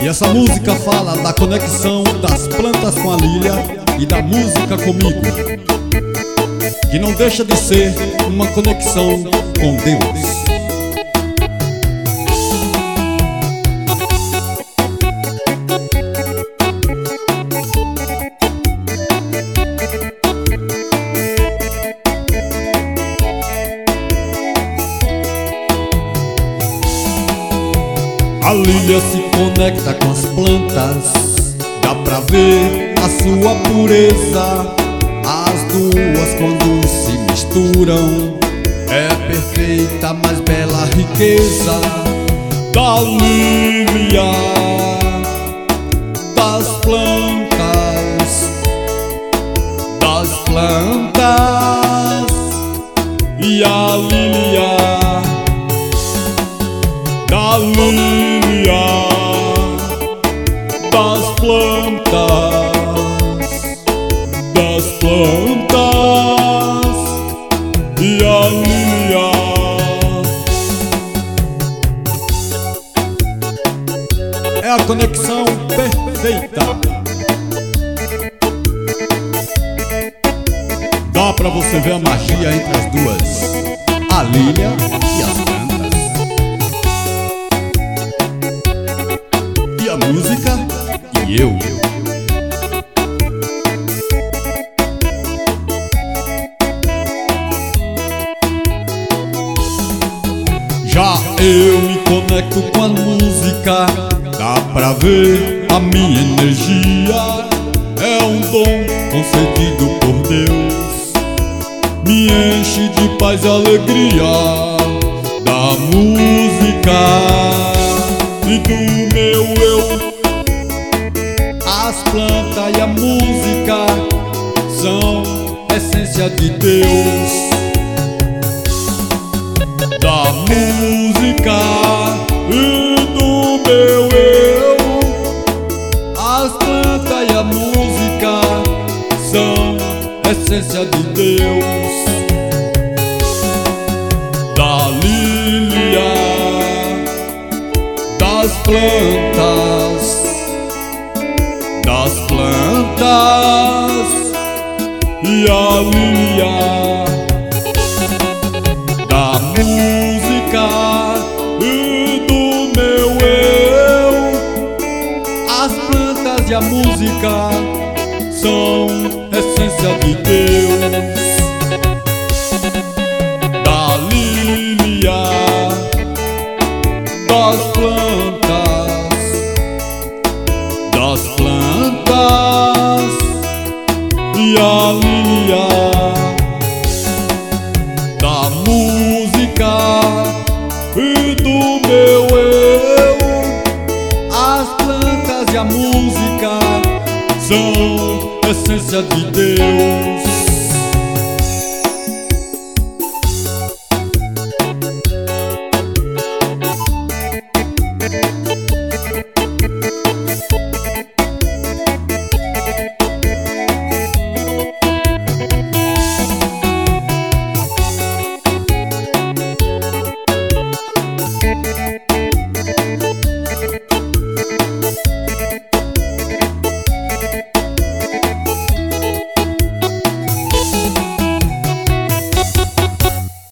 E essa música fala da conexão das plantas com a Lília e da música comigo, que não deixa de ser uma conexão com Deus. A Lília se conecta com as plantas, dá pra ver a sua pureza. As duas quando se misturam, é perfeita, mais bela riqueza da Lília, das plantas, e a Lília da Lília, das plantas e a Lília. É a conexão perfeita. Dá pra você ver a magia entre as duas, a Lília e as plantas, e a música e eu. Já eu me conecto com a música, dá pra ver a minha energia. É um dom concedido por Deus, me enche de paz e alegria da música e do meu eu. As plantas e a música são essência de Deus, da música e do meu eu. As plantas e a música são essência de Deus, da Lília, das plantas e a Lília, da música e do meu eu. As plantas e a música são essência de Deus, da Lília, das plantas e a Lília, da música e do meu eu. As plantas e a música são essência de Deus,